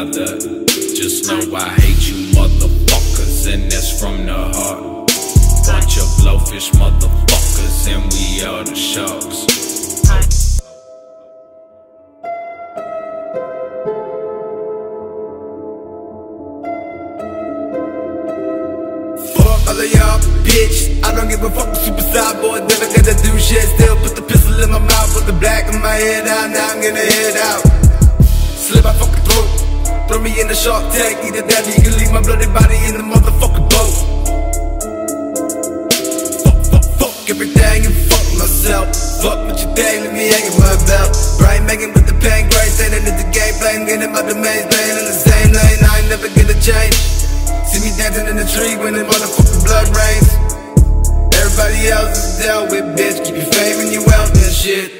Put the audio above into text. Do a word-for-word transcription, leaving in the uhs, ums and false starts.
another. Just know I hate you motherfuckers, and that's from the heart. Bunch of blowfish motherfuckers, and we are the sharks. Fuck all of y'all, bitch. I don't give a fuck, super side boy, never gonna do shit. Still put the pistol in my mouth, put the black in my head out. Now I'm gonna head out. Slit my fucking throat, throw me in the shark tank. Either that or you can leave my bloody body in the motherfucking boat. Fuck, fuck, fuck everything and fuck myself. Fuck what you think, let me hang in my belt. Brian Megan with the pain, great saying it's the game playing, getting my domains, playing in the same lane. I ain't never gonna change. See me dancing in the tree when the motherfucking blood rains. Everybody else is dealt with, bitch. Keep your fame and your wealth and shit.